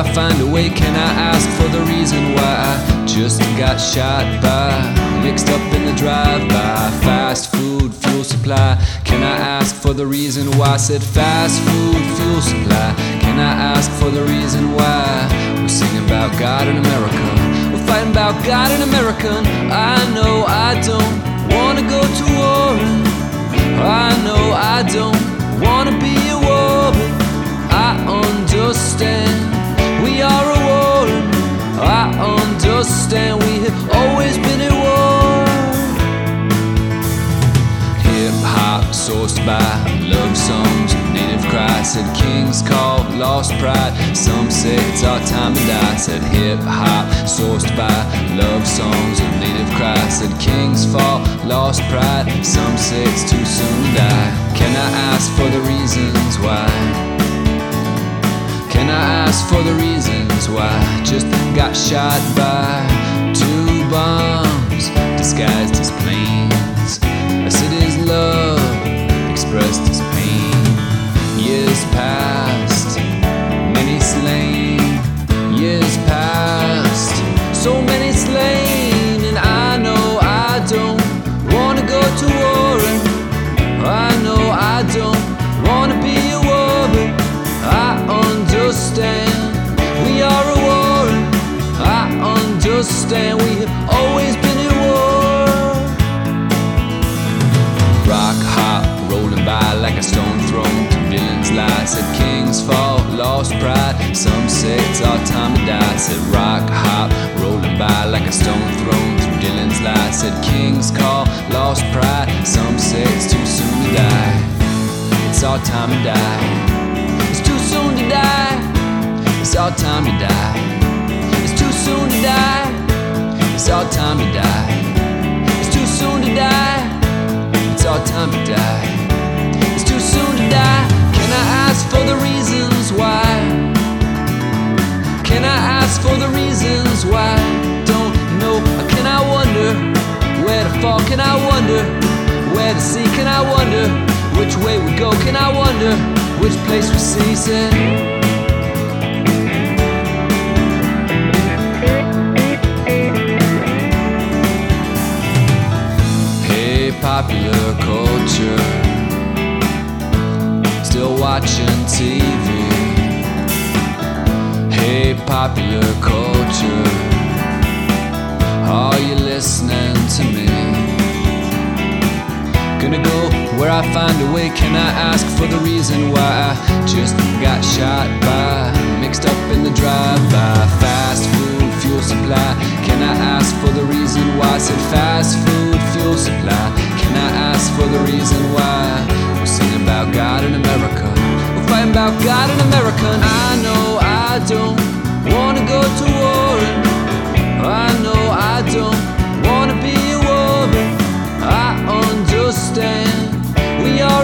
find a way? Can I ask for the reason why I just got shot by, mixed up in the drive-by? Fast food, fuel supply. Can I ask for the reason why? I said fast food, fuel supply. Can I ask for the reason why? We're singing about God in America, we're fighting about God in America. I know I don't wanna go to war, I know I don't wanna be a war, but I understand we are a war. I understand we have always been at war. Hip-hop sourced by love songs, native cry. Said king's call, lost pride. Some say it's our time to die. Said hip-hop sourced by love songs of native cry. Said kings fall, lost pride. Some say it's too soon to die. Can I ask for the reasons why? Can I ask for the reasons why I just got shot by 2 bombs disguised as planes? I said his love expressed his pain. Years past, many slain. Years past, so many slain. And I know I don't wanna go to war, and I know I don't wanna be a war, but I understand we are a war, and I understand we have always been at war. Rock hop, rolling by like a stone thrown to villains' lie. Said kings fall, lost pride. Some say it's our time to die. Said rock hop, rolling by like a stone thrown through Dylan's lie. Said kings call, lost pride. Some say it's too soon to die. It's our time to die. It's too soon to die. It's our time to die. It's too soon to die. It's our time to die. It's too soon to die. It's our time to die. It's too soon to die. Can I ask for the reasons why? Can I ask for the reasons why? Don't know. Can I wonder where to fall? Can I wonder where to see? Can I wonder which way we go? Can I wonder which place we see? Said popular culture, still watching TV. Hey, popular culture, are you listening to me? Gonna go where I find a way. Can I ask for the reason why I just got shot by, mixed up in the drive-by? Fast food, fuel supply. Can I ask for the reason why? I said fast food, fuel supply. Can I ask for the reason why? We're singing about God in America, we're fighting about God in America. And I know I don't wanna go to war, and I know I don't wanna be a war, but I understand we are